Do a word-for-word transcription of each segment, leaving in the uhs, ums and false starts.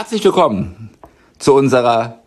Herzlich willkommen zu unserer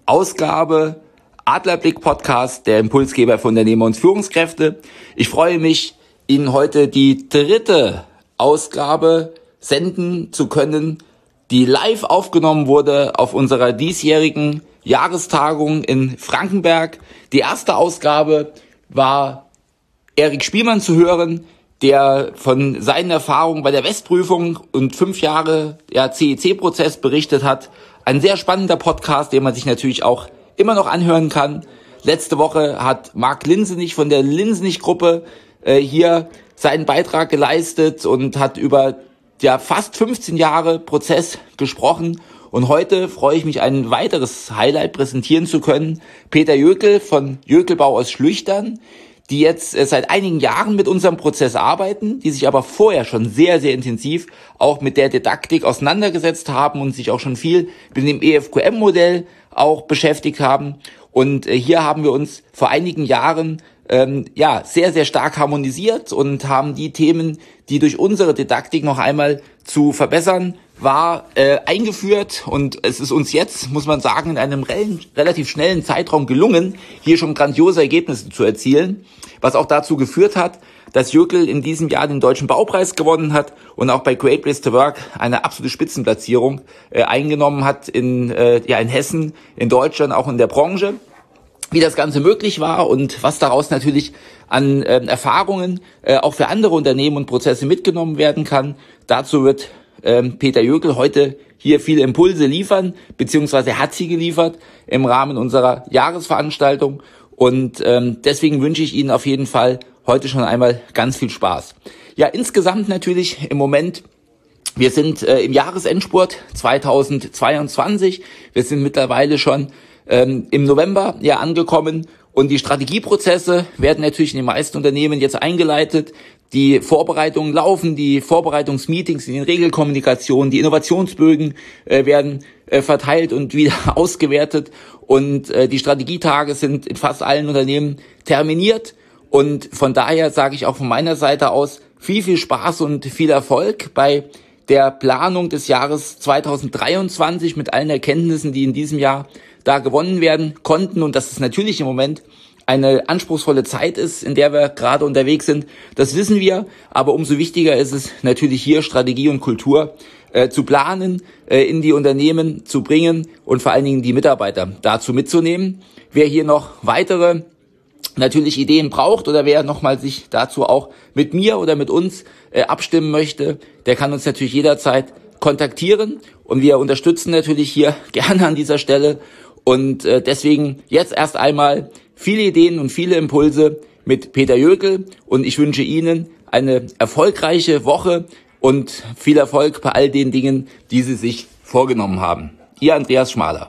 Ausgabe Adlerblick Podcast, der Impulsgeber für Unternehmer und Führungskräfte. Ich freue mich, Ihnen heute die dritte Ausgabe senden zu können, die live aufgenommen wurde auf unserer diesjährigen Jahrestagung in Frankenberg. Die erste Ausgabe war Erik Spielmann zu hören, der von seinen Erfahrungen bei der Westprüfung und fünf Jahre ja, C E C-Prozess berichtet hat. Ein sehr spannender Podcast, den man sich natürlich auch immer noch anhören kann. Letzte Woche hat Marc Linsenich von der Linsenich-Gruppe äh, hier seinen Beitrag geleistet und hat über ja, fast fünfzehn Jahre Prozess gesprochen. Und heute freue ich mich, ein weiteres Highlight präsentieren zu können. Peter Jökel von Jökelbau aus Schlüchtern, die jetzt äh, seit einigen Jahren mit unserem Prozess arbeiten, die sich aber vorher schon sehr, sehr intensiv auch mit der Didaktik auseinandergesetzt haben und sich auch schon viel mit dem E F Q M-Modell auch beschäftigt haben. Und äh, hier haben wir uns vor einigen Jahren ähm, ja sehr, sehr stark harmonisiert und haben die Themen, die durch unsere Didaktik noch einmal zu verbessern war, äh, eingeführt. Und es ist uns jetzt, muss man sagen, in einem rel- relativ schnellen Zeitraum gelungen, hier schon grandiose Ergebnisse zu erzielen, was auch dazu geführt hat, dass Jökel in diesem Jahr den Deutschen Baupreis gewonnen hat und auch bei Great Place to Work eine absolute Spitzenplatzierung äh, eingenommen hat in, äh, ja, in Hessen, in Deutschland, auch in der Branche. Wie das Ganze möglich war und was daraus natürlich an äh, Erfahrungen äh, auch für andere Unternehmen und Prozesse mitgenommen werden kann. Dazu wird ähm, Peter Jökel heute hier viele Impulse liefern, beziehungsweise hat sie geliefert im Rahmen unserer Jahresveranstaltung. Und ähm, deswegen wünsche ich Ihnen auf jeden Fall heute schon einmal ganz viel Spaß. Ja, insgesamt natürlich im Moment, wir sind äh, im Jahresendspurt zweitausendzweiundzwanzig. Wir sind mittlerweile schon ähm, im November ja angekommen und die Strategieprozesse werden natürlich in den meisten Unternehmen jetzt eingeleitet. Die Vorbereitungen laufen, die Vorbereitungsmeetings in den Regelkommunikationen, die Innovationsbögen äh, werden äh, verteilt und wieder ausgewertet und äh, die Strategietage sind in fast allen Unternehmen terminiert. Und von daher sage ich auch von meiner Seite aus viel, viel Spaß und viel Erfolg bei der Planung des Jahres zweitausenddreiundzwanzig mit allen Erkenntnissen, die in diesem Jahr da gewonnen werden konnten. Und dass es natürlich im Moment eine anspruchsvolle Zeit ist, in der wir gerade unterwegs sind, das wissen wir. Aber umso wichtiger ist es natürlich hier, Strategie und Kultur äh, zu planen, äh, in die Unternehmen zu bringen und vor allen Dingen die Mitarbeiter dazu mitzunehmen. Wer hier noch weitere natürlich Ideen braucht oder wer nochmal sich dazu auch mit mir oder mit uns äh, abstimmen möchte, der kann uns natürlich jederzeit kontaktieren und wir unterstützen natürlich hier gerne an dieser Stelle und äh, deswegen jetzt erst einmal viele Ideen und viele Impulse mit Peter Jökel und ich wünsche Ihnen eine erfolgreiche Woche und viel Erfolg bei all den Dingen, die Sie sich vorgenommen haben. Ihr Andreas Schmaler.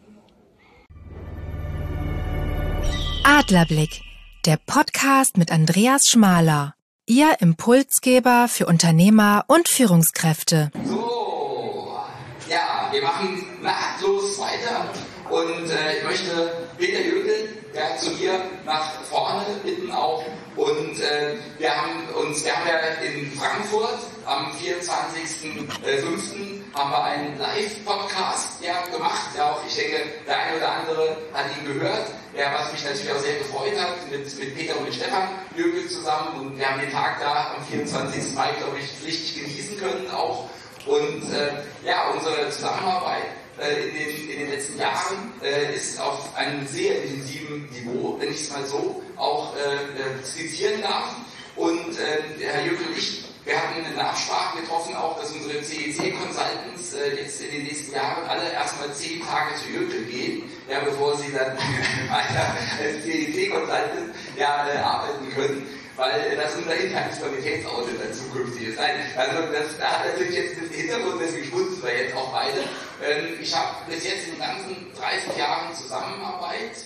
Adlerblick, der Podcast mit Andreas Schmaler. Ihr Impulsgeber für Unternehmer und Führungskräfte. So, ja, wir machen nahtlos weiter und äh, ich möchte Peter Jökel ja, zu mir nach vorne bitten auch. Und äh, wir haben uns, wir haben ja in Frankfurt am vierundzwanzigsten fünften haben wir einen Live-Podcast ja, gemacht. Ja, auch ich denke, der eine oder andere hat ihn gehört. Ja, was mich natürlich auch sehr gefreut hat, mit, mit Peter und mit Stefan Jökel zusammen. Und wir haben den Tag da am vierundzwanzigsten Mai, glaube ich, pflichtig genießen können auch. Und äh, ja, unsere Zusammenarbeit äh, in, den, in den letzten Jahren äh, ist auf einem sehr intensiven Niveau, wenn ich es mal so auch äh, skizzieren darf. Und äh, Herr Jökel und ich, wir hatten eine Nachsprache getroffen, auch dass unsere C E C-Consultants äh, jetzt in den nächsten Jahren alle erstmal zehn Tage zu Jökel gehen, ja, bevor sie dann weiter als C E C-Consultant ja, äh, arbeiten können. Weil das unser internes Qualitätsaudit dann zukünftig ist. Nein, also das hat natürlich jetzt ein bisschen Hintergrund, deswegen schmunzeln wir jetzt auch beide. Ähm, ich habe bis jetzt in den ganzen dreißig Jahren Zusammenarbeit ja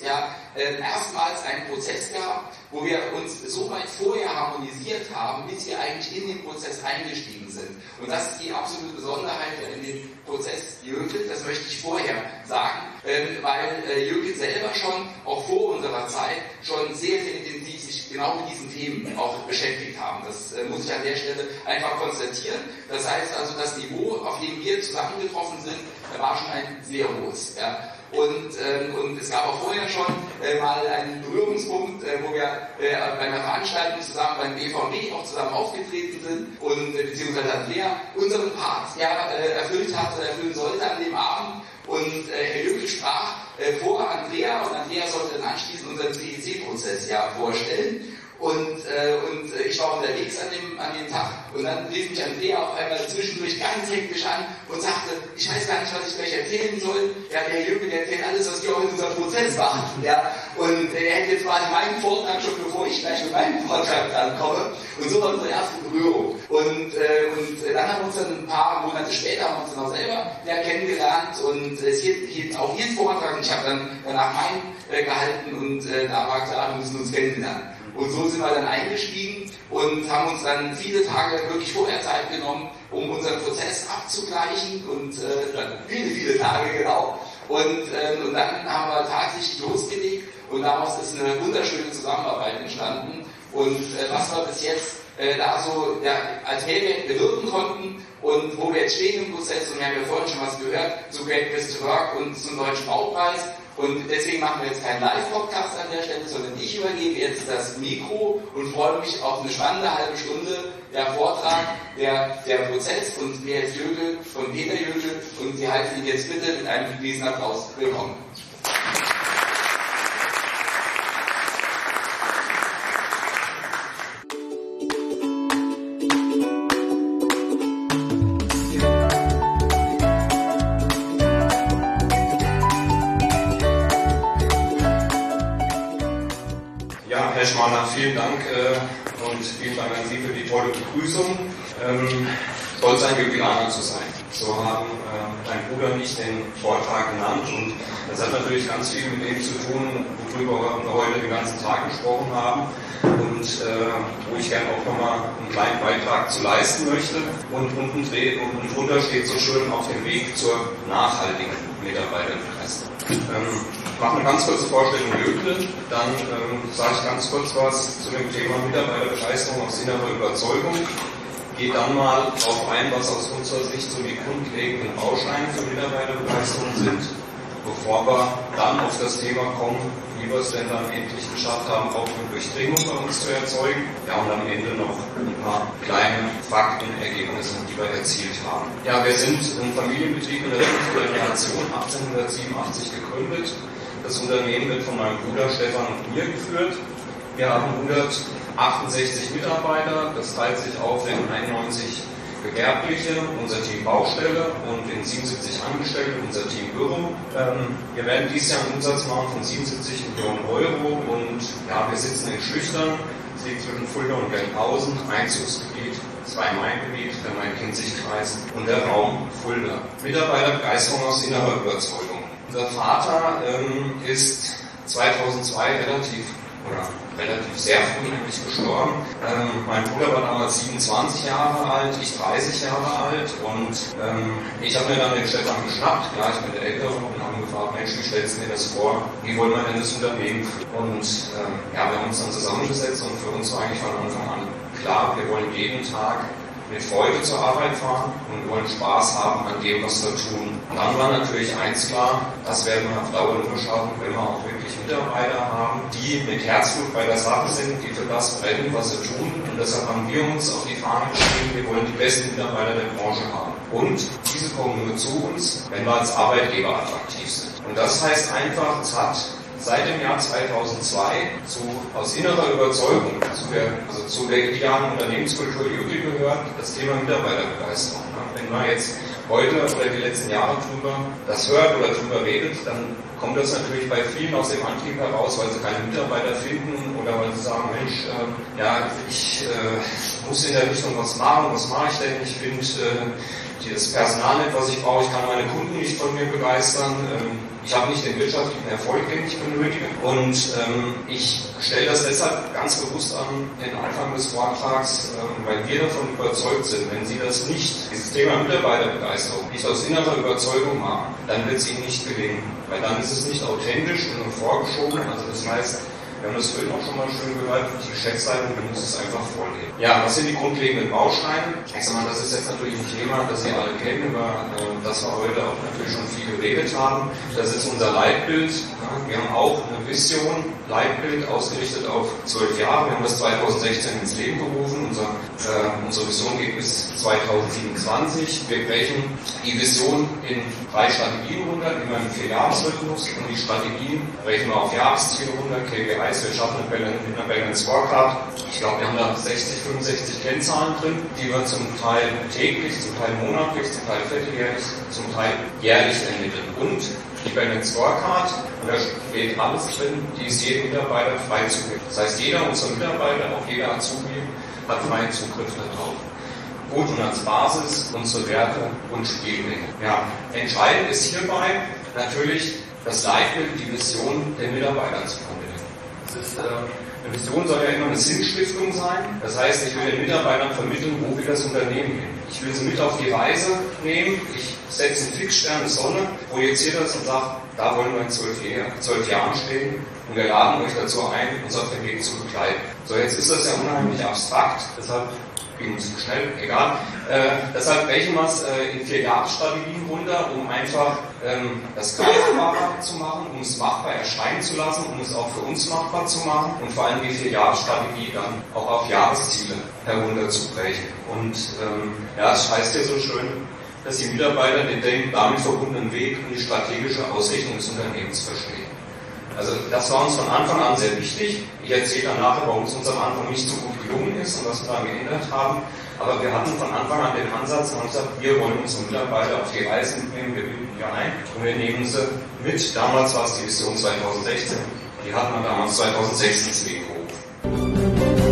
äh, erstmals einen Prozess gehabt, wo wir uns so weit vorher harmonisiert haben, bis wir eigentlich in den Prozess eingestiegen sind. Und das ist die absolute Besonderheit in dem Prozess Jökl, das möchte ich vorher sagen, äh, weil äh, Jökl selber schon, auch vor unserer Zeit, schon sehr, sehr intensiv sich genau mit diesen Themen auch beschäftigt haben. Das äh, muss ich an der Stelle einfach konstatieren. Das heißt also, das Niveau, auf dem wir zusammengetroffen sind, war schon ein sehr hohes. Ja. Und, ähm, und es gab auch vorher schon äh, mal einen Berührungspunkt, äh, wo wir äh, bei einer Veranstaltung zusammen beim B V B auch zusammen aufgetreten sind und äh, beziehungsweise Andrea unseren Part ja, äh, erfüllt hat, äh, erfüllen sollte an dem Abend. Und äh, Herr Jökl sprach äh, vor Andrea und Andrea sollte dann anschließend unseren C E C-Prozess ja vorstellen. Und, äh, und ich war unterwegs an dem, an dem Tag und dann rief mich Andrea auf einmal zwischendurch ganz hektisch an und sagte, ich weiß gar nicht, was ich gleich erzählen soll. Ja, der Jökl, der erzählt alles, was wir auch in unserem Prozess machen. Ja. Und er hätte jetzt quasi meinen Vortrag schon, bevor ich gleich mit meinem Vortrag ankomme. Und so war unsere erste Berührung. Und, äh, und dann haben wir uns dann ein paar Monate später haben wir uns dann auch selber ja, kennengelernt und es hielt, hielt auch ihren Vortrag und ich habe dann danach meinen äh, gehalten und äh, da war klar, wir müssen uns kennenlernen. Und so sind wir dann eingestiegen und haben uns dann viele Tage wirklich vorher Zeit genommen, um unseren Prozess abzugleichen und äh, dann viele, viele Tage genau. Und, äh, und dann haben wir tatsächlich losgelegt und daraus ist eine wunderschöne Zusammenarbeit entstanden. Und äh, was wir bis jetzt äh, da so ja, als Mehrwert bewirken konnten und wo wir jetzt stehen im Prozess, und wir haben ja vorhin schon was gehört, zu Great Place to Work und zum Deutschen Baupreis. Und deswegen machen wir jetzt keinen Live-Podcast an der Stelle, sondern ich übergebe jetzt das Mikro und freue mich auf eine spannende halbe Stunde der Vortrag, der, der Prozess und wer ist Jökl von Peter Jökl und Sie heißen ihn jetzt bitte mit einem riesen Applaus willkommen. Herr Schmaler, vielen Dank äh, und vielen Dank an Sie für die tolle Begrüßung. Ähm, stolz ein Jöklaner zu sein. So haben äh, mein Bruder nicht den Vortrag genannt und das hat natürlich ganz viel mit dem zu tun, worüber wir heute den ganzen Tag gesprochen haben und äh, wo ich gerne auch nochmal einen kleinen Beitrag zu leisten möchte. Und unten und drunter steht so schön auf dem Weg zur nachhaltigen Mitarbeiterbegeistern. Ähm, Ich mache eine ganz kurze Vorstellung Jökl, dann ähm, sage ich ganz kurz was zu dem Thema Mitarbeiterbegeisterung aus innerer Überzeugung, gehe dann mal darauf ein, was aus unserer Sicht so die grundlegenden Bausteine für Mitarbeiterbegeisterung sind, bevor wir dann auf das Thema kommen, wie wir es denn dann endlich geschafft haben, auch eine Durchdringung bei uns zu erzeugen. Ja, und am Ende noch ein paar kleine Fakten, Ergebnisse, die wir erzielt haben. Ja, wir sind ein Familienbetrieb in der fünften Generation, achtzehnhundertsiebenundachtzig gegründet. Das Unternehmen wird von meinem Bruder Stefan und mir geführt. Wir haben hundertachtundsechzig Mitarbeiter, das teilt sich auf in einundneunzig Gewerbliche, unser Team Baustelle und in siebenundsiebzig Angestellte, unser Team Büro. Ähm, wir werden dieses Jahr einen Umsatz machen von siebenundsiebzig Millionen Euro und ja, wir sitzen in Schlüchtern, es liegt zwischen Fulda und Gelnhausen, Einzugsgebiet, Zwei-Main-Gebiet, der Main-Kinzig-Kreis und der Raum Fulda. Mitarbeiterbegeisterung aus innerer Überzeugung. Unser Vater ähm, ist zweitausendzwei relativ, oder relativ sehr früh nämlich gestorben. Ähm, mein Bruder war damals siebenundzwanzig Jahre alt, ich dreißig Jahre alt und ähm, ich habe mir dann den Stefan geschnappt, klar, ich bin der Ältere und haben gefragt, Mensch, wie stellst du dir das vor, wie wollen wir denn das Unternehmen führen? Und ähm, ja, wir haben uns dann zusammengesetzt und für uns war eigentlich von Anfang an klar, wir wollen jeden Tag mit Freude zur Arbeit fahren und wollen Spaß haben an dem, was wir tun. Und dann war natürlich eins klar, das werden wir auf Dauer nur schaffen, wenn wir auch wirklich Mitarbeiter haben, die mit Herzblut bei der Sache sind, die für das brennen, was sie tun. Und deshalb haben wir uns auf die Fahne geschrieben, wir wollen die besten Mitarbeiter der Branche haben. Und diese kommen nur zu uns, wenn wir als Arbeitgeber attraktiv sind. Und das heißt einfach, es hat seit dem Jahr zweitausendzwei zu, aus innerer Überzeugung zu der, also zu der idealen Unternehmenskultur Jökl gehört, das Thema Mitarbeiterbegeisterung. Wenn man jetzt heute oder die letzten Jahre drüber das hört oder drüber redet, dann kommt das natürlich bei vielen aus dem Antrieb heraus, weil sie keine Mitarbeiter finden oder weil sie sagen, Mensch, äh, ja, ich äh, muss in der Richtung was machen, was mache ich denn? Ich finde äh, das Personal nicht, was ich brauche, ich kann meine Kunden nicht von mir begeistern, ähm, ich habe nicht den wirtschaftlichen Erfolg, den ich benötige. Und ähm, ich stelle das deshalb ganz bewusst an den Anfang des Vortrags, ähm, weil wir davon überzeugt sind, wenn Sie das nicht, dieses Thema Mitarbeiterbegeisterung, nicht aus innerer Überzeugung machen, dann wird es Ihnen nicht gelingen. Weil dann ist es nicht authentisch und nur vorgeschoben. Also das heißt, wir haben das vorhin auch schon mal schön gehört, die Geschäftsleitung, die muss es einfach vorleben. Ja, was sind die grundlegenden Bausteine? Ich sag mal, das ist jetzt natürlich ein Thema, das Sie alle kennen, über äh, das wir heute auch natürlich schon viel geredet haben. Das ist unser Leitbild. Ja, wir haben auch eine Vision, Leitbild, ausgerichtet auf zwölf Jahre. Wir haben das zweitausendsechzehn ins Leben gerufen. Unser, äh, unsere Vision geht bis zweitausendsiebenundzwanzig. Wir brechen die Vision in drei Strategien runter, immer im Vierjahresrhythmus. Und die Strategien brechen wir auf Jahresziele runter, K P Is. Wir schaffen eine Balance Scorecard. Ich glaube, wir haben da sechzig, fünfundsechzig Kennzahlen drin, die wir zum Teil täglich, zum Teil monatlich, zum Teil vierteljährlich, zum Teil jährlich ermitteln. Und die Balance Scorecard, und da steht alles drin, die ist jedem Mitarbeiter frei zugänglich. Das heißt, jeder unserer Mitarbeiter, auch jeder Azubi, hat freien Zugriff darauf. Gut, und als Basis unsere Werte und Spielregeln. Ja, entscheidend ist hierbei natürlich das Leitbild, die Vision der Mitarbeiter zu vermitteln. Das ist, äh, eine Vision soll ja immer eine Sinnstiftung sein. Das heißt, ich will den Mitarbeitern vermitteln, wo wir das Unternehmen hin. Ich will sie mit auf die Reise nehmen. Ich setze einen Fixstern in die Sonne, projiziere das und sage, da wollen wir in zwölf, Jahr, zwölf Jahren stehen. Und wir laden euch dazu ein, uns auf den Weg zu begleiten. So, jetzt ist das ja unheimlich abstrakt. Deshalb ging es zu schnell, egal. Äh, deshalb brechen wir es äh, in vier Jahresstrategien runter, um einfach ähm, das greifbarer zu machen, um es machbar erscheinen zu lassen, um es auch für uns machbar zu machen und vor allem die vier Jahresstrategie dann auch auf Jahresziele herunterzubrechen. Und ähm, ja, es heißt ja so schön, dass die Mitarbeiter den damit verbundenen Weg und die strategische Ausrichtung des Unternehmens verstehen. Also das war uns von Anfang an sehr wichtig. Ich erzähle dann nachher, warum es uns am Anfang nicht so gut gelungen ist und was wir daran geändert haben. Aber wir hatten von Anfang an den Ansatz und haben gesagt, wir wollen unsere Mitarbeiter auf die Reise mitnehmen, wir binden die ein und wir nehmen sie mit. Damals war es die Vision zweitausendsechzehn. Die hatten wir damals zweitausendsechzehn ins Leben gerufen.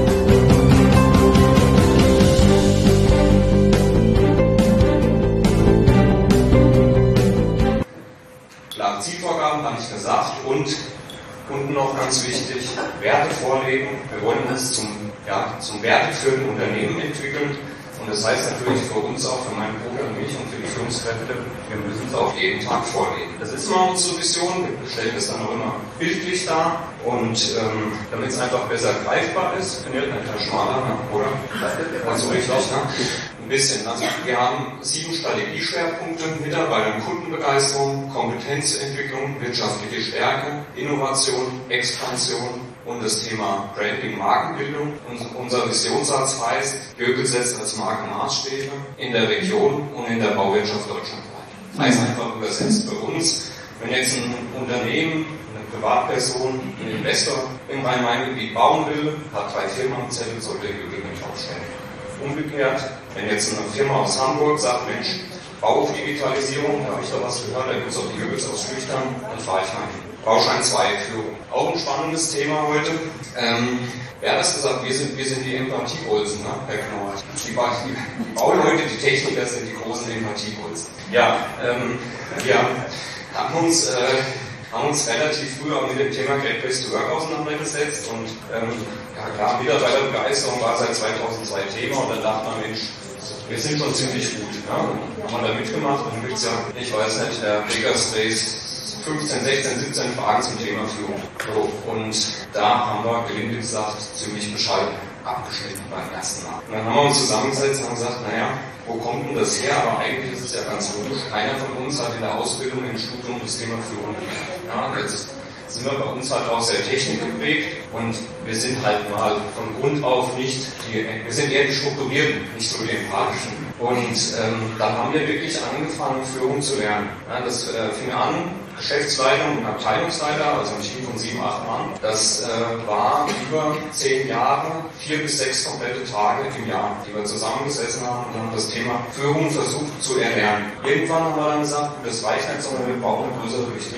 Klare Zielvorgaben, habe ich gesagt, und unten noch ganz wichtig, Werte vorlegen. Wir wollen uns zum, ja, zum werteführenden Unternehmen entwickeln. Und das heißt natürlich für uns auch, für meinen Bruder und mich und für die Führungskräfte, wir müssen es auch jeden Tag vorlegen. Das ist immer unsere Vision, wir stellen das dann auch immer bildlich dar. Und ähm, damit es einfach besser greifbar ist, bin ich halt ein schmaler, ne? Oder? Also richtig, ne? Ein bisschen. Also wir haben sieben Strategieschwerpunkte: Mitarbeiter- und Kundenbegeisterung, Kompetenzentwicklung, wirtschaftliche Stärke, Innovation, Expansion und das Thema Branding, Markenbildung. Und unser Visionssatz heißt, Göbel setzt als Markenmaßstäbe in der Region und in der Bauwirtschaft deutschlandweit. Das heißt einfach übersetzt für uns, wenn jetzt ein Unternehmen, eine Privatperson, ein Investor im Rhein-Main-Gebiet bauen will, hat drei Firmen am Zettel, sollte Göbel nicht aufstellen. Umgekehrt, wenn jetzt eine Firma aus Hamburg sagt, Mensch, Bau auf Digitalisierung, da habe ich da was gehört, da gibt es auch die Göbels aus Schlüchtern, dann fahre ich mal hin. Bauschein zwei Führung. Auch ein spannendes Thema heute. Ähm, wer hat das gesagt? Wir sind, wir sind die Empathiebolzen, ne, Herr Knorr. Die, die, die Bauleute, die Techniker sind die großen Empathiebolzen. Ja, ähm, wir haben uns, äh, haben uns relativ früh auch mit dem Thema Great Place to Work auseinandergesetzt und ähm, ja, klar, Mitarbeiterbegeisterung war seit zweitausendzwei Thema und dann dachte man, Mensch, wir sind schon ziemlich gut. Ja? Haben wir da mitgemacht und gibt es ja, ich weiß nicht, der Bakerspace fünfzehn, sechzehn, siebzehn Fragen zum Thema Führung. So, und da haben wir, gelinde gesagt, ziemlich bescheiden abgeschnitten beim ersten Mal. Und dann haben wir uns zusammengesetzt und haben gesagt, naja, wo kommt denn das her? Aber eigentlich ist es ja ganz logisch. Keiner von uns hat in der Ausbildung, im Studium das Thema Führung gelernt. Ja, jetzt sind wir bei uns halt auch sehr technikgeprägt und wir sind halt mal von Grund auf nicht, die, wir sind eher die Strukturierten, nicht so die Empathischen. Und ähm, dann haben wir wirklich angefangen, Führung zu lernen. Ja, das äh, fing an, Geschäftsleitung und Abteilungsleiter, also ein Team von sieben, acht Mann. Das äh, war über zehn Jahre, vier bis sechs komplette Tage im Jahr, die wir zusammengesessen haben und haben das Thema Führung versucht zu erlernen. Irgendwann haben wir dann gesagt, das reicht nicht, sondern wir brauchen eine größere Durchdringung.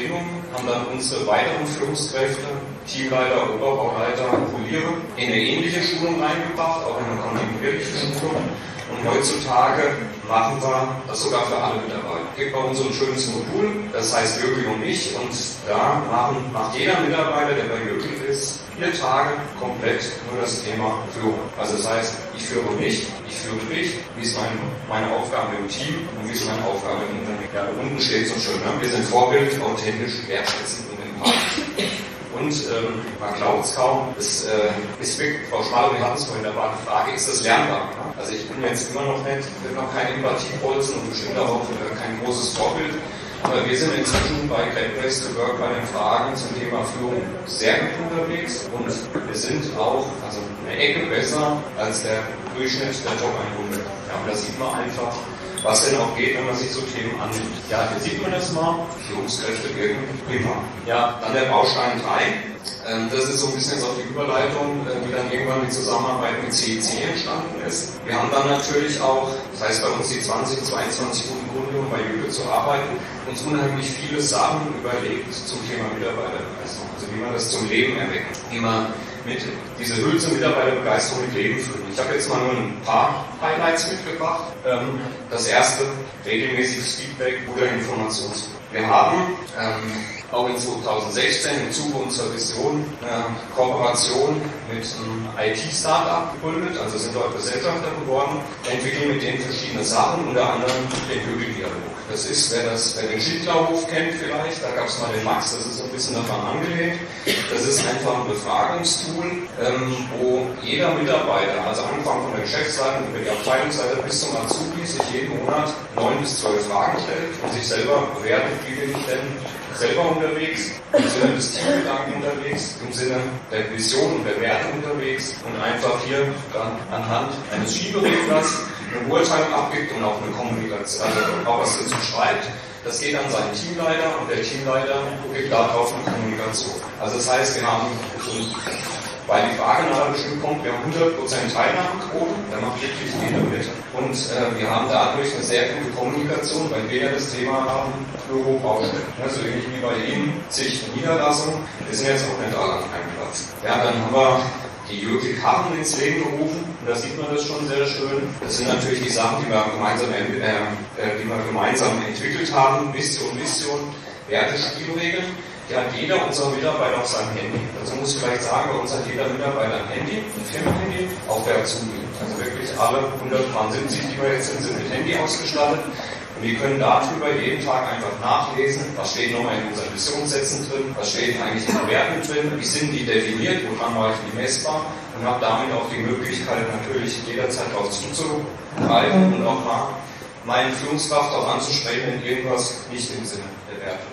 haben dann unsere weiteren Führungskräfte, Teamleiter, Oberbauleiter, Poliere, in eine ähnliche Schulung reingebracht, auch in eine kontinuierliche Schulung. Und heutzutage machen wir das sogar für alle Mitarbeiter. Es gibt bei uns so ein schönes Modul, das heißt Jürgen und ich, und da machen, macht jeder Mitarbeiter, der bei Jürgen ist, vier Tage komplett nur das Thema Führung. Also das heißt, ich führe mich, ich führe dich, wie ist mein, meine Aufgabe im Team und wie ist meine Aufgabe im Unternehmen. Ja, unten steht so schön, ne? Wir sind Vorbild, authentisch, wertschätzend und empathisch. Und ähm, man glaubt es kaum, das äh, ist wirklich, Frau Schmaler, wir hatten es vorhin, da war die Frage, ist das lernbar? Also ich bin jetzt immer noch nicht, ich bin noch kein Empathiebolzen und bestimmt auch äh, kein großes Vorbild. Aber wir sind inzwischen bei Great Place to Work bei den Fragen zum Thema Führung sehr gut unterwegs und wir sind auch also eine Ecke besser als der Durchschnitt der Top hundert. Ja, und da sieht man einfach, was denn auch geht, wenn man sich so Themen annimmt. Ja, hier sieht man das mal. Führungskräfte wirken prima. Ja, dann der Baustein drei. Ähm, das ist so ein bisschen jetzt auch die Überleitung, äh, die dann irgendwann die Zusammenarbeit mit C I C entstanden ist. Wir haben dann natürlich auch, das heißt bei uns die zwanzig, zweiundzwanzig guten Gründe, um bei Jürgen zu arbeiten, uns unheimlich viele Sachen überlegt zum Thema Mitarbeiterbegeisterung. Also wie man das zum Leben erweckt, wie man mit diese Hülse Mitarbeiterbegeisterung mit Leben füllt. Ich habe jetzt mal nur ein paar Highlights mitgebracht. Ähm, das erste, regelmäßiges Feedback oder Informationsfluss. Wir haben ähm, auch in zweitausendsechzehn im Zuge unserer Vision eine Kooperation mit einem I T-Startup gegründet, also sind dort Gesellschafter geworden, entwickeln mit denen verschiedene Sachen, unter anderem den Jürgen-Dialog. Das ist, wer, das, wer den Schindlerhof kennt vielleicht, da gab es mal den Max, das ist so ein bisschen davon angelehnt. Das ist einfach ein Befragungstool, ähm, wo jeder Mitarbeiter, also angefangen von der Geschäftsleitung über die Abteilungsleiter bis zum Azubi, sich jeden Monat neun bis zwölf Fragen stellt und sich selber bewertet, wie bin ich denn selber unterwegs, im Sinne des Teamgedanken unterwegs, im Sinne der Vision und der Werte unterwegs und einfach hier dann anhand eines Schiebereglers eine Beurteilung abgibt und auch eine Kommunikation, also auch was dazu schreibt. Das geht an seinen Teamleiter und der Teamleiter gibt darauf eine Kommunikation. Also das heißt, wir haben so weil die Frage nach einem bestimmten Punkt, wir haben hundert Prozent Teilnahmequote, da macht wirklich jeder mit. Und äh, wir haben dadurch eine sehr gute Kommunikation, weil wir ja das Thema haben, Büro-Baustelle. Also ähnlich wie bei Ihnen, zig Niederlassungen, wir sind jetzt auch nicht alle an einem Platz. Ja, dann haben wir die Jürgen Karren ins Leben gerufen, und da sieht man das schon sehr schön. Das sind natürlich die Sachen, die wir gemeinsam, äh, die wir gemeinsam entwickelt haben, Mission, Mission, Werte, Spielregeln. Die hat jeder unserer Mitarbeiter auf seinem Handy. Also muss ich vielleicht sagen, bei uns hat jeder Mitarbeiter ein Handy, ein Firmenhandy, auch der Azubi. Also wirklich alle hundertsiebzig, die wir jetzt sind, sind mit Handy ausgestattet. Und die können darüber jeden Tag einfach nachlesen, was steht nochmal in unseren Missionssätzen drin, was steht eigentlich in den Werten drin, wie sind die definiert, woran mache ich die messbar und habe damit auch die Möglichkeit, natürlich jederzeit darauf zuzugreifen und auch mal meine Führungskraft auch anzusprechen, wenn irgendwas nicht im Sinne der Werte.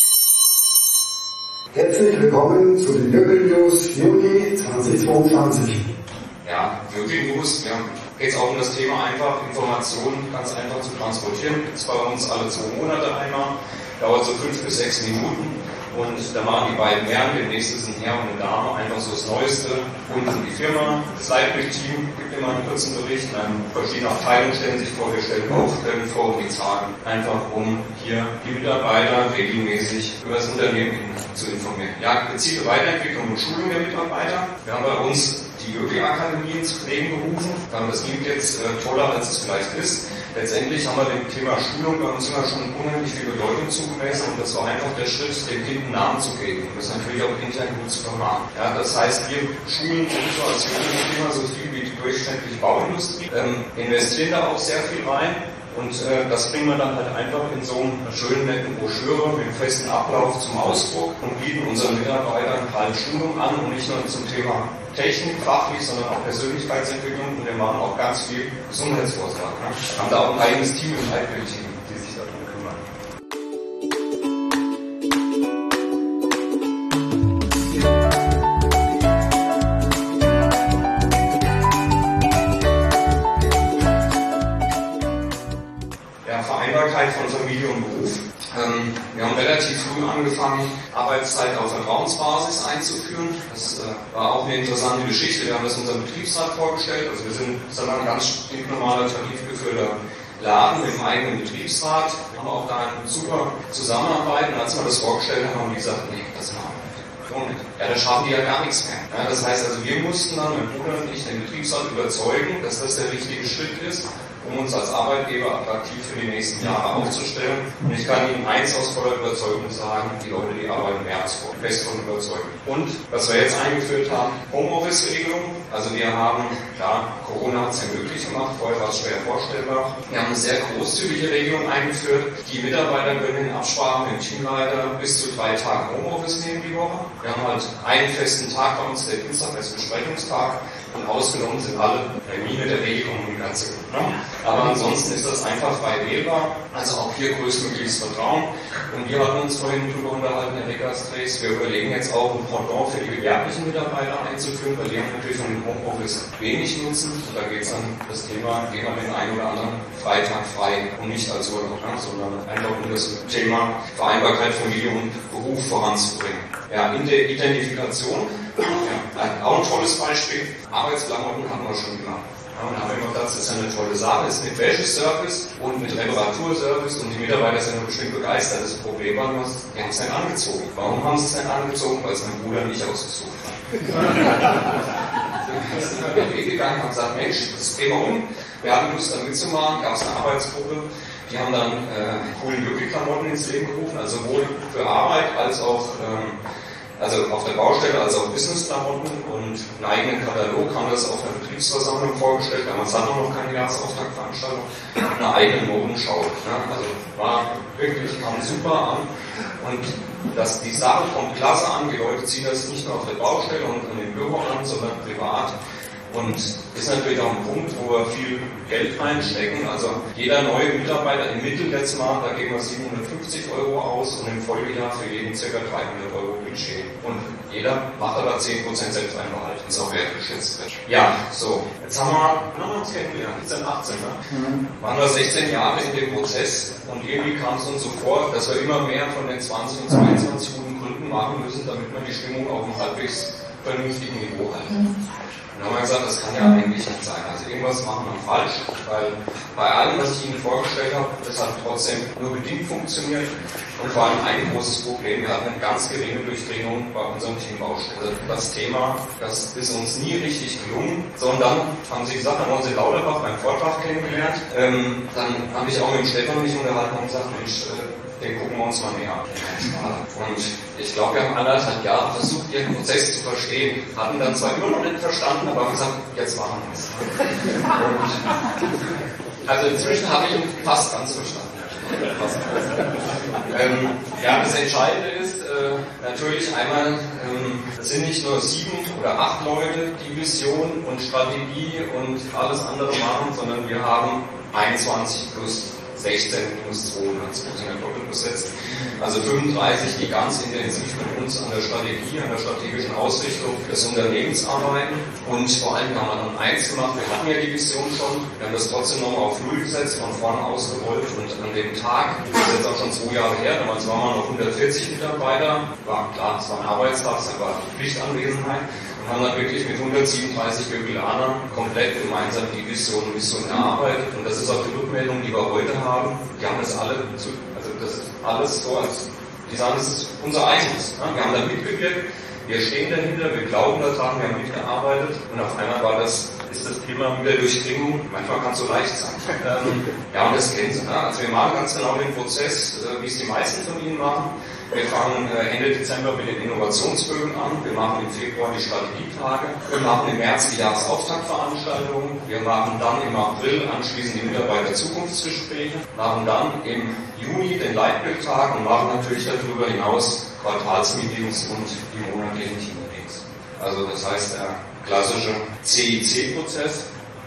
Herzlich willkommen zu den Jürgen News Juni zweitausendzweiundzwanzig. Ja, Jürgen News, ja, geht es auch um das Thema einfach, Informationen ganz einfach zu transportieren. Gibt es bei uns alle zwei Monate einmal, dauert so fünf bis sechs Minuten. Und da machen die beiden Herren, demnächst ist ein Herr und eine Dame, einfach so das Neueste rund um die Firma. Das Leitbild-Team gibt immer einen kurzen Bericht, dann verschiedene Abteilungen stellen sich vor, wir stellen auch stellen vor und die Fragen, einfach um hier die Mitarbeiter regelmäßig über das Unternehmen zu informieren. Ja, gezielte Weiterentwicklung und Schulung der Mitarbeiter. Wir haben bei uns die Jürgen-Akademie ins Leben gerufen. Das klingt jetzt äh, toller, als es vielleicht ist. Letztendlich haben wir dem Thema Schulung bei uns immer schon unheimlich viel Bedeutung zugemessen und das war einfach der Schritt, dem Kind einen Namen zu geben und das natürlich auch intern gut zu vermarkten. Ja, das heißt, wir schulen sowieso als Jürgen-Thema so viel wie die durchschnittliche Bauindustrie, ähm, investieren da auch sehr viel rein. Und äh, das bringen wir dann halt einfach in so einer schönen, netten Broschüre mit einem festen Ablauf zum Ausdruck und bieten unseren Mitarbeitern halt Schulung an und nicht nur zum Thema Technik, fachlich, sondern auch Persönlichkeitsentwicklung und wir machen auch ganz viel Gesundheitsvorsorge. Ne? Wir haben da auch ein eigenes Team im Leitbild-Team, die sich darum kümmern. Vereinbarkeit von Familie und Beruf. Ähm, wir haben relativ früh angefangen, Arbeitszeit auf Vertrauensbasis einzuführen. Das äh, war auch eine interessante Geschichte. Wir haben das unserem Betriebsrat vorgestellt. Also wir sind, sagen wir mal, ein ganz normaler tarifgeführter Laden mit dem eigenen Betriebsrat, haben wir auch da eine super Zusammenarbeit. Und als wir das vorgestellt haben, haben die gesagt, nee, das machen wir nicht. Ja, da schaffen die ja gar nichts mehr. Ja, das heißt also, wir mussten dann, mein Bruder und ich, den Betriebsrat überzeugen, dass das der richtige Schritt ist, um uns als Arbeitgeber attraktiv für die nächsten Jahre aufzustellen. Und ich kann Ihnen eins aus voller Überzeugung sagen, die Leute, die arbeiten mehr als vor, fest von überzeugt. Und was wir jetzt eingeführt haben, Homeoffice-Regelung. Also wir haben, klar, Corona hat es ja möglich gemacht, vorher war es schwer vorstellbar. Wir haben eine sehr großzügige Regelung eingeführt. Die Mitarbeiter können in Absprache mit dem Teamleiter bis zu drei Tage Homeoffice nehmen die Woche. Wir haben halt einen festen Tag bei uns, der Dienstag als Besprechungstag. Und ausgenommen sind alle Termine der Regelkommunikation. Ne? Aber ansonsten ist das einfach frei wählbar. Also auch hier größtmögliches Vertrauen. Und wir hatten uns vorhin darüber unterhalten, Herr Reckersdrees, wir überlegen jetzt auch ein Pendant für die gewerblichen Mitarbeiter einzuführen, weil die haben natürlich von dem Homeoffice wenig Nutzen. Und da geht es dann das Thema, gehen wir den einen oder anderen Freitag frei und nicht als Urlaub, ne? Sondern einfach um das Thema Vereinbarkeit Familie und Beruf voranzubringen. Ja, in der Identifikation, ja, auch ein tolles Beispiel, Arbeitsklamotten haben wir schon gemacht. Ja, und haben wir immer gedacht, das ist eine tolle Sache, es ist mit Wäscheservice und mit Reparaturservice und die Mitarbeiter sind bestimmt begeistert. Das Problem war nur, die haben es nicht angezogen. Warum haben sie es nicht angezogen? Weil es mein Bruder nicht ausgesucht hat. Wir sind über den Weg gegangen und haben gesagt, Mensch, das Thema um, wir hatten Lust da mitzumachen, gab es eine Arbeitsgruppe, die haben dann äh, coole Glücki-Klamotten ins Leben gerufen, also sowohl für Arbeit als auch ähm, also auf der Baustelle, als auch Business-Klamotten und einen eigenen Katalog haben das auf der Betriebsversammlung vorgestellt. Damals hatten wir noch keine Jahresauftaktveranstaltung, eine eigene Modenschau. Ne? Also war wirklich, kam super an und das, die Sache kommt klasse an. Die Leute ziehen das nicht nur auf der Baustelle und in den Büro an, sondern privat. Und ist natürlich auch ein Punkt, wo wir viel Geld reinstecken. Also jeder neue Mitarbeiter im Mittel jetzt mal, da geben wir siebenhundertfünfzig Euro aus und im Folgejahr für jeden ca. dreihundert Euro Budget. Und jeder macht aber zehn Prozent Selbsteinbehalt, ist auch wertgeschätzt wird. Ja, so, jetzt haben wir, na, haben wir uns kennengelernt, siebzehn, achtzehn, ne? Mhm. Waren wir sechzehn Jahre in dem Prozess und irgendwie kam es uns so vor, dass wir immer mehr von den zwanzig und zweiundzwanzig guten Gründen machen müssen, damit wir die Stimmung auf einem halbwegs vernünftigen Niveau halten. Mhm. Und dann haben wir gesagt, das kann ja eigentlich nicht sein. Also irgendwas machen wir falsch, weil bei allem, was ich Ihnen vorgestellt habe, das hat trotzdem nur bedingt funktioniert. Und vor allem ein großes Problem, wir hatten eine ganz geringe Durchdringung bei unserem Team Baustelle. Also das Thema, das ist uns nie richtig gelungen. So, und dann haben Sie gesagt, haben wir uns in Lauterbach beim Vortrag kennengelernt. Ähm, dann habe ich auch mit dem Stefan mich unterhalten und gesagt, Mensch, äh, den gucken wir uns mal näher an. Und ich glaube, wir haben anderthalb Jahre versucht, ihren Prozess zu verstehen. Hatten dann zwar immer noch nicht verstanden, aber haben gesagt, jetzt machen wir es. Also inzwischen habe ich ihn fast ganz verstanden. ähm, ja, das Entscheidende ist äh, natürlich einmal, ähm, es sind nicht nur sieben oder acht Leute, die Vision und Strategie und alles andere machen, sondern wir haben einundzwanzig plus sechzehn minus zweiundneunzig, in der Doppel besetzt. Also fünfunddreißig, die ganz intensiv mit uns an der Strategie, an der strategischen Ausrichtung des Unternehmens arbeiten. Und vor allem haben wir dann eins gemacht, wir hatten ja die Vision schon, wir haben das trotzdem nochmal auf Null gesetzt, von vorne ausgerollt und an dem Tag, das ist jetzt auch schon zwei Jahre her, damals waren wir noch hundertvierzig Mitarbeiter, war klar, es war ein Arbeitstag, es war Pflichtanwesenheit. Wir haben dann wirklich mit hundertsiebenunddreißig Jubilanern komplett gemeinsam die Vision und Mission erarbeitet. Und das ist auch die Rückmeldung, die wir heute haben. Die haben das alle, zu, also das ist alles so, als die sagen, das ist unser eigenes. Ne? Wir haben da mitgewirkt, wir stehen dahinter, wir glauben daran, wir haben mitgearbeitet. Und auf einmal war das, ist das Thema mit der Durchdringung, manchmal kann es so leicht sein. Ähm, ja, und das kennen Sie. Ne? Also wir machen ganz genau den Prozess, äh, wie es die meisten von Ihnen machen. Wir fangen Ende Dezember mit den Innovationsbögen an. Wir machen im Februar die Strategietage. Wir machen im März die Jahresauftaktveranstaltungen. Wir machen dann im April anschließend die Mitarbeiter-Zukunftsgespräche. Machen dann im Juni den Leitbildtag und machen natürlich darüber hinaus Quartalsmeetings und die monatlichen Teammeetings. Also das heißt, der klassische C I C-Prozess,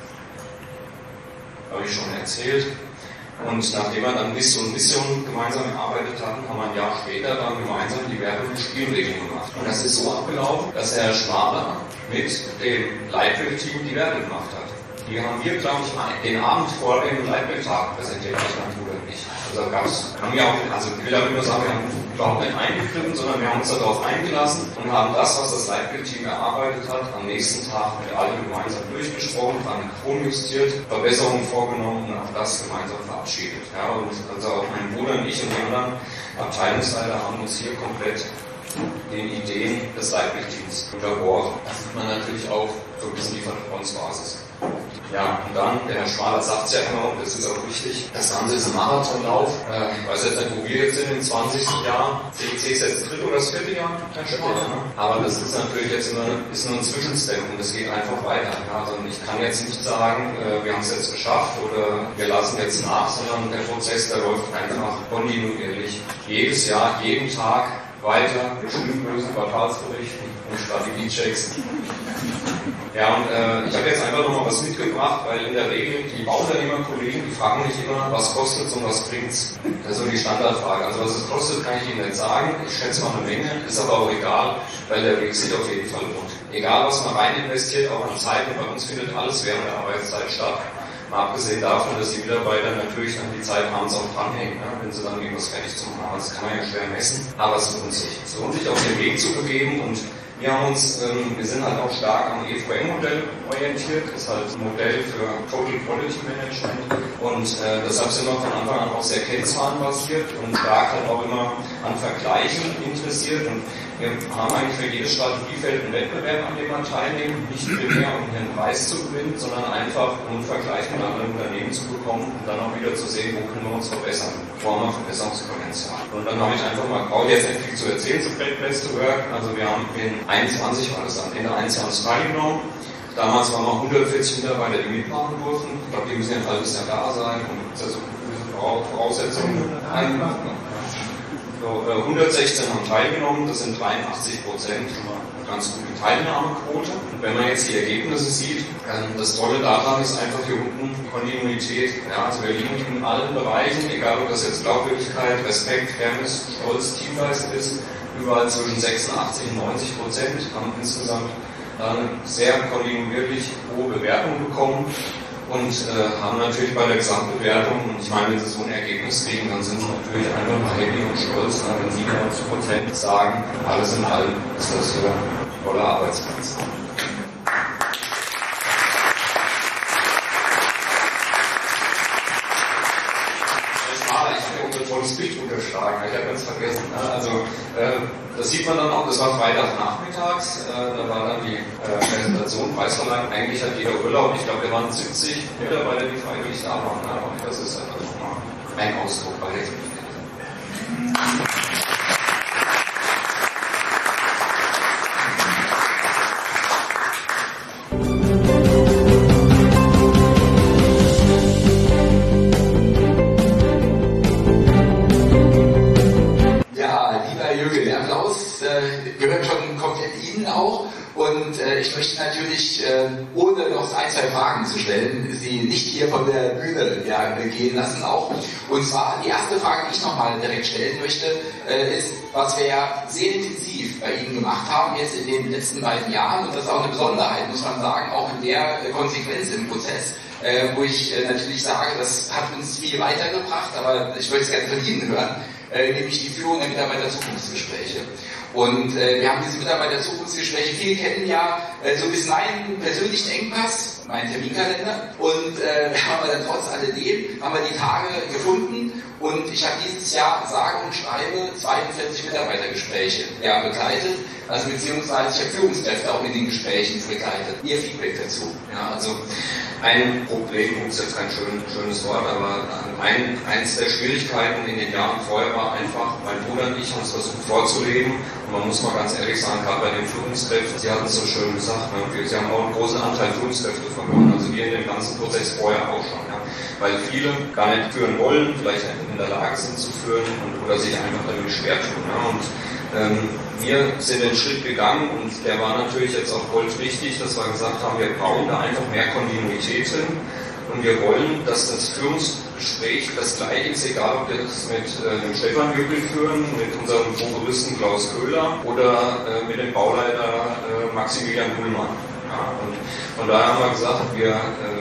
habe ich schon erzählt. Und nachdem wir dann Vision und Mission gemeinsam erarbeitet hatten, haben wir ein Jahr später dann gemeinsam die Wertung und Spielregeln gemacht. Und das ist so abgelaufen, dass der Herr Schmaler mit dem Leitbild-Team die Wertung gemacht hat. die haben wir, glaube ich, den Abend vor dem Leitbildtag präsentiert, ich mein Bruder und ich. Also gab's, haben wir auch, also ich will damit nur sagen, wir haben überhaupt nicht eingegriffen, sondern wir haben uns darauf eingelassen und haben das, was das Leitbildteam erarbeitet hat, am nächsten Tag mit allen gemeinsam durchgesprochen, dann umjustiert, Verbesserungen vorgenommen und auch das gemeinsam verabschiedet. Ja, und also auch mein Bruder und ich und die anderen Abteilungsleiter haben uns hier komplett den Ideen des Leitbildteams unterworfen. Das sieht man natürlich auch so ein bisschen die Vertrauensbasis. Ja, und dann, der Herr Schmaler sagt es ja immer, und das ist auch wichtig, das Ganze ist ein Marathonlauf. Äh, ich weiß jetzt nicht, wo wir jetzt sind, im zwanzigsten Jahr. C I C ist jetzt das dritte oder das vierte Jahr, Herr Schmaler. Ne? Aber das ist natürlich jetzt nur, ist nur ein Zwischenstep und es geht einfach weiter. Ja? Also ich kann jetzt nicht sagen, äh, wir haben es jetzt geschafft oder wir lassen jetzt nach, sondern der Prozess, der läuft einfach kontinuierlich. Jedes Jahr, jeden Tag weiter, Schulbösen, Quartalsberichten und Strategiechecks. Ja, und äh, ich habe jetzt einfach nochmal was mitgebracht, weil in der Regel die Bauunternehmerkollegen, die fragen mich immer, was kostet es und was bringt's? Das ist so die Standardfrage. Also was es kostet, kann ich Ihnen nicht sagen. Ich schätze mal eine Menge, ist aber auch egal, weil der Weg sich auf jeden Fall lohnt. Egal, was man rein investiert, auch an Zeit, und bei uns findet alles während der Arbeitszeit statt. Mal abgesehen davon, dass die Mitarbeiter natürlich dann die Zeit abends auch dranhängen, ne, wenn sie dann irgendwas fertig zu machen haben. Das kann man ja schwer messen, aber es lohnt sich. Es lohnt sich, auf den Weg zu begeben, und wir haben uns, ähm, wir sind halt auch stark am E V M-Modell orientiert. Das ist halt ein Modell für Total Quality Management, und äh, deshalb sind wir von Anfang an auch sehr kennzahlenbasiert und stark halt auch immer an Vergleichen interessiert. Und wir haben eigentlich für jedes Strategiefeld einen Wettbewerb, an dem man teilnimmt, nicht primär um einen Preis zu gewinnen, sondern einfach um einen Vergleich mit anderen Unternehmen zu bekommen und dann auch wieder zu sehen, wo können wir uns verbessern, wo haben wir Verbesserungspotenzial. Und dann habe ich einfach mal, brauche ich jetzt nicht viel zu erzählen zu Great Place to Work. Also wir haben in einundzwanzig, war das am Ende einundzwanzig teilgenommen. Damals waren noch hundertvierzig Mitarbeiter, die mitmachen durften. Ich glaube, die müssen ja ein halbes Jahr da sein und also Voraussetzungen einmachen. So, äh, hundertsechzehn haben teilgenommen, das sind dreiundachtzig Prozent, eine ganz gute Teilnahmequote. Und wenn man jetzt die Ergebnisse sieht, äh, das Tolle daran ist einfach hier unten Kontinuität. Ja, also wir liegen in allen Bereichen, egal ob das jetzt Glaubwürdigkeit, Respekt, Fairness, Stolz, Teamgeist ist, überall zwischen sechsundachtzig und neunzig Prozent, haben insgesamt eine sehr kontinuierlich hohe Bewertung bekommen. Und äh, haben natürlich bei der Gesamtbewertung, und ich meine, wenn Sie so ein Ergebnis kriegen, dann sind Sie natürlich einfach mal happy und stolz, wenn siebenundneunzig Prozent sagen, alles in allem ist das hier ein toller Arbeitsplatz. Tolles Bild unterschlagen. Ich habe ganz vergessen. Also äh, das sieht man dann auch, das war Freitagnachmittags, äh, da war dann die äh, Präsentation, Preisverleihung. Eigentlich hat jeder Urlaub. Ich glaube, wir waren siebzig Mitarbeiter, die freiwillig da waren. Ja, und das ist einfach nochmal ein Ausdruck bei der gehört schon komplett Ihnen auch, und äh, ich möchte natürlich, äh, ohne noch ein, zwei Fragen zu stellen, Sie nicht hier von der Bühne ja, gehen lassen auch. Und zwar die erste Frage, die ich nochmal direkt stellen möchte, äh, ist, was wir ja sehr intensiv bei Ihnen gemacht haben jetzt in den letzten beiden Jahren, und das ist auch eine Besonderheit, muss man sagen, auch in der Konsequenz im Prozess, äh, wo ich äh, natürlich sage, das hat uns viel weitergebracht, aber ich möchte es gerne von Ihnen hören, äh, nämlich die Führung der Mitarbeiter-Zukunftsgespräche. Und äh, wir haben diese Mitarbeiter-Zukunftsgespräche, viele kennen ja äh, so ein bisschen meinen persönlichen Engpass, meinen Terminkalender, und äh, haben wir dann trotz alledem, haben wir die Tage gefunden, und ich habe dieses Jahr sage und schreibe zweiundvierzig Mitarbeitergespräche ja, begleitet, also beziehungsweise ich habe Führungskräfte auch in den Gesprächen begleitet. Ihr Feedback dazu. Ja, also ein Problem, ist jetzt kein schön, schönes Wort, aber ein, eins der Schwierigkeiten in den Jahren vorher war einfach, mein Bruder und ich haben es versucht vorzuleben, und man muss mal ganz ehrlich sagen, gerade bei den Führungskräften, Sie hatten es so schön gesagt, ne, Sie haben auch einen großen Anteil Führungskräfte verloren, also wir in dem ganzen Prozess vorher auch schon, ja, weil viele gar nicht führen wollen, vielleicht nicht in der Lage sind zu führen, und, oder sich einfach damit schwer tun. Ja, und ähm, wir sind den Schritt gegangen, und der war natürlich jetzt auch goldrichtig, dass wir gesagt haben, wir brauchen da einfach mehr Kontinuität drin, und wir wollen, dass das Führungsgespräch das gleiche ist, egal ob wir das mit äh, dem Stefan Jöckel führen, mit unserem Prokuristen Klaus Köhler oder äh, mit dem Bauleiter äh, Maximilian Kuhlmann. Ja, und von daher haben wir gesagt, wir äh,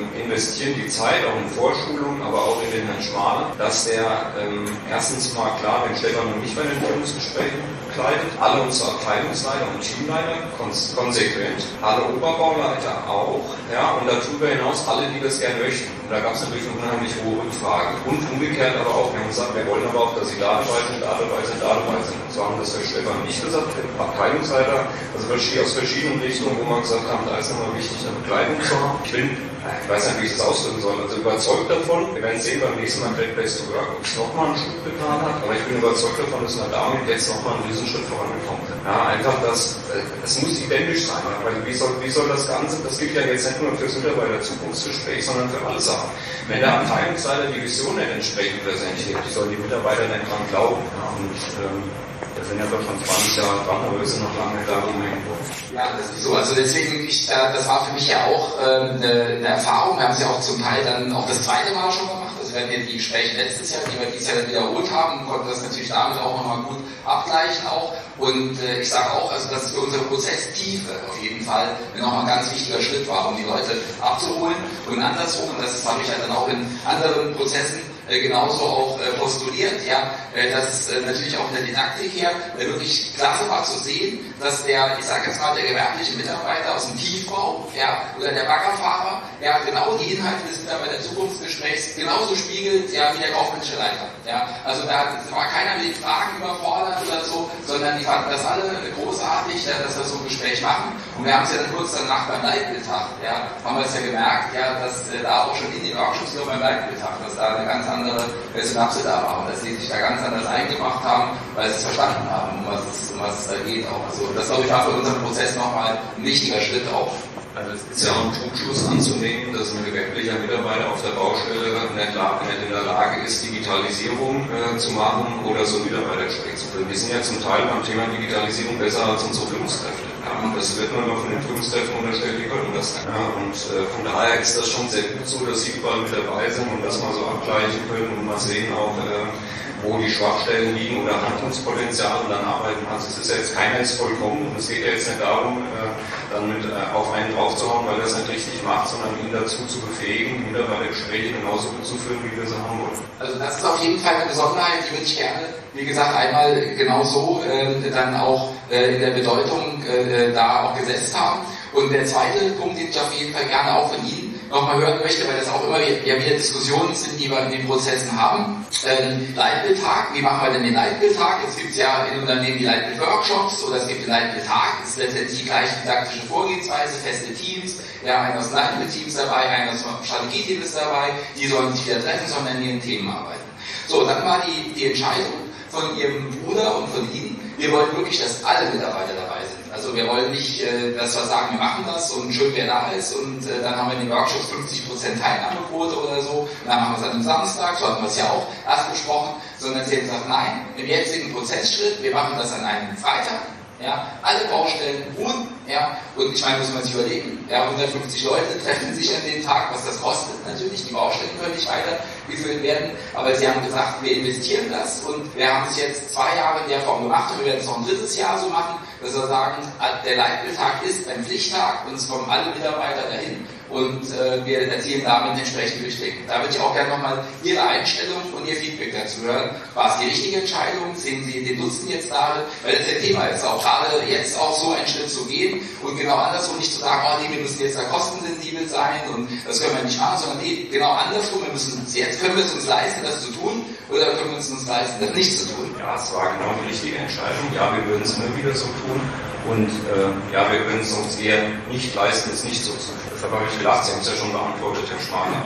investieren die Zeit auch in Vorschulung, aber auch in den Herrn Schmaler, dass der ähm, erstens mal klar den Stefan und mich bei den Führungsgesprächen kleidet, alle unsere Abteilungsleiter und Teamleiter kons konsequent, alle Oberbauleiter auch, ja, und darüber hinaus alle, die das gerne möchten. Und da gab es natürlich eine unheimlich hohe Rückfrage. Und umgekehrt aber auch, wir haben gesagt, wir wollen aber auch, dass sie da dabei sind, da dabei sind, da dabei sind. Und so haben das der Stefan und ich gesagt, der Abteilungsleiter, also aus verschiedenen Richtungen, wo wir gesagt haben, da ist nochmal wichtig, eine Begleitung zu haben. Ich bin, ich weiß nicht, wie ich das ausdrücken soll, also überzeugt davon, wir werden sehen beim nächsten Mal Great Place to Work, ob es nochmal einen Schritt getan hat, aber ich bin überzeugt davon, dass wir damit jetzt nochmal einen Riesenschritt vorangekommen sind. Ja, einfach das, es muss identisch sein, weil wie soll, wie soll das Ganze, das gilt ja jetzt nicht nur fürs Mitarbeiter-Zukunftsgespräch, sondern für alle Sachen. Wenn der Abteilungsleiter die Vision nicht entsprechend präsentiert, die sollen die Mitarbeiter nicht dran glauben. Ja, und, ähm, wir sind ja doch schon zwanzig Jahre dran, aber wir sind noch lange da, wo wir hinwollen. Ja, das ist so. Also deswegen, ich, das war für mich ja auch äh, eine, eine Erfahrung. Wir haben es ja auch zum Teil dann auch das zweite Mal schon gemacht. Also wenn wir die Gespräche letztes Jahr, die wir dieses Jahr dann wiederholt haben, konnten das natürlich damit auch nochmal gut abgleichen auch. Und äh, ich sage auch, also dass es für unsere Prozesstiefe auf jeden Fall nochmal ein ganz wichtiger Schritt war, um die Leute abzuholen. Und andersrum, und das habe ich halt dann auch in anderen Prozessen äh, genauso auch äh, postuliert, ja, äh, dass es äh, natürlich auch in der Didaktik her äh, wirklich klasse war zu sehen, dass der, ich sage jetzt mal, der gewerbliche Mitarbeiter aus dem Tiefbau, ja, oder der Baggerfahrer, ja, genau die Inhalte des Mitarbeiter-Zukunftsgesprächs genauso spiegelt, ja, wie der kaufmännische Leiter. Ja. Also da war keiner mit den Fragen überfordert oder so, sondern die fanden das alle großartig, ja, dass wir so ein Gespräch machen. Und wir haben es ja dann kurz danach beim Leitbildtag, ja, haben wir es ja gemerkt, ja, dass äh, da auch schon in den Workshops nur beim Leitbildtag, dass da eine ganz andere Synapse da war und dass sie sich da ganz anders eingebracht haben, weil sie es verstanden haben, um was es, um was es da geht auch. Also das, glaube ich, war für unseren Prozess nochmal ein wichtiger Schritt auch. Also es ist ja auch ein Trugschluss anzunehmen, dass ein gewerblicher Mitarbeiter auf der Baustelle nicht, nicht in der Lage ist, Digitalisierung äh, zu machen oder so ein Mitarbeitergespräch zu führen. Wir sind ja zum Teil beim Thema Digitalisierung besser als unsere Führungskräfte. Ja, und das wird man immer von den Führungskräften unterstellt, die können das nicht. Ja, und äh, von daher ist das schon sehr gut so, dass sie überall mit dabei sind und dass wir so abgleichen können und mal sehen auch, äh, wo die Schwachstellen liegen oder Handlungspotenzial und dann arbeiten. Also es ist ja jetzt keiner ist vollkommen und es geht ja jetzt nicht darum, äh, dann mit äh, auf einen draufzuhauen, weil er es nicht richtig macht, sondern ihn dazu zu befähigen, Mitarbeitergespräche genauso gut zu führen, wie wir sie haben wollen. Also das ist auf jeden Fall eine Besonderheit, die würde ich gerne, wie gesagt, einmal genau so äh, dann auch äh, in der Bedeutung äh, da auch gesetzt haben. Und der zweite Punkt, den ich auf jeden Fall gerne auch von Ihnen nochmal hören möchte, weil das auch immer ja wieder Diskussionen sind, die wir in den Prozessen haben. Ähm, Leitbildtag, wie machen wir denn den Leitbildtag? Es gibt ja in Unternehmen die Leitbild-Workshops oder es gibt den Leitbildtag. Das ist letztendlich die gleiche didaktische Vorgehensweise, feste Teams. Ja, einer aus dem Leitbild-Teams dabei, einer aus dem Strategieteam ist dabei. Die sollen sich wieder treffen, sondern in ihren Themen arbeiten. So, dann war die, die Entscheidung von Ihrem Bruder und von Ihnen, wir wollen wirklich, dass alle Mitarbeiter dabei sind. Also wir wollen nicht, äh, dass wir sagen, wir machen das und schön wer da ist und äh, dann haben wir in den Workshops fünfzig Prozent Teilnahmequote oder so, dann machen wir es an einem Samstag, so hatten wir es ja auch erst besprochen, sondern sie haben gesagt, nein, im jetzigen Prozessschritt, wir machen das an einem Freitag, ja, alle Baustellen ruhen, ja, und ich meine, muss man sich überlegen, ja, hundertfünfzig Leute treffen sich an dem Tag, was das kostet natürlich, die Baustellen können nicht weiter gefüllt werden, aber sie haben gesagt, wir investieren das und wir haben es jetzt zwei Jahre in der Form gemacht und wir werden es noch ein drittes Jahr so machen, dass wir sagen, der Leitbildtag ist ein Pflichttag und es kommen alle Mitarbeiter dahin und äh, wir erzielen damit entsprechend Durchblick. Da würde ich auch gerne nochmal Ihre Einstellung und Ihr Feedback dazu hören. War es die richtige Entscheidung? Sehen Sie den Nutzen jetzt darin? Weil das der Thema ist, auch gerade jetzt auch so einen Schritt zu gehen und genau andersrum nicht zu sagen, oh nee, wir müssen jetzt da kostensensibel sein und das können wir nicht machen, sondern nee, genau andersrum, wir müssen jetzt können wir es uns leisten, das zu tun oder können wir es uns leisten, das nicht zu tun? Ja, es war genau die richtige Entscheidung. Ja, wir würden es immer wieder so tun und äh, ja, wir würden es uns eher nicht leisten, es nicht so zu tun. Deshalb habe ich gelacht, Sie haben es ja schon beantwortet, Herr Schmaler.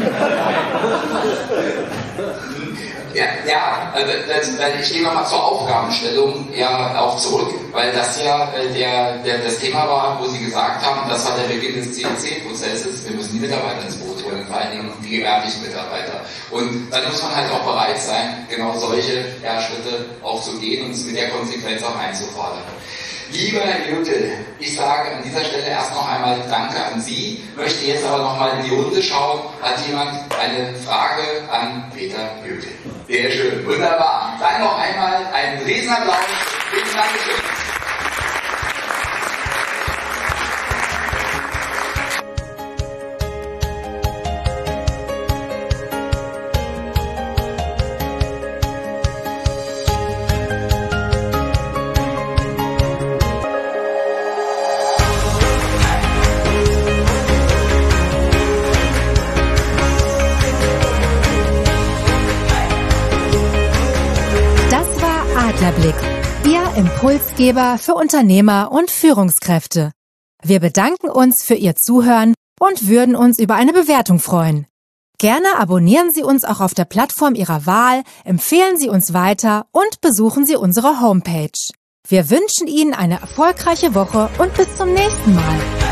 Ja, ja, also das, ich gehe nochmal zur Aufgabenstellung ja auch zurück, weil das ja äh, der, der, das Thema war, wo Sie gesagt haben, das war der Beginn des C N C-Prozesses, wir müssen die Mitarbeiter ins Boot holen, vor allen Dingen die gewerblichen Mitarbeiter. Und dann muss man halt auch bereit sein, genau solche ja, Schritte auch zu gehen und es mit der Konsequenz auch einzufordern. Lieber Herr Jötel, ich sage an dieser Stelle erst noch einmal Danke an Sie, möchte jetzt aber noch mal in die Runde schauen. Hat jemand eine Frage an Peter Jötel? Sehr schön, wunderbar. Dann noch einmal einen Riesenapplaus. Vielen Dank. Adlerblick, Ihr Impulsgeber für Unternehmer und Führungskräfte. Wir bedanken uns für Ihr Zuhören und würden uns über eine Bewertung freuen. Gerne abonnieren Sie uns auch auf der Plattform Ihrer Wahl, empfehlen Sie uns weiter und besuchen Sie unsere Homepage. Wir wünschen Ihnen eine erfolgreiche Woche und bis zum nächsten Mal.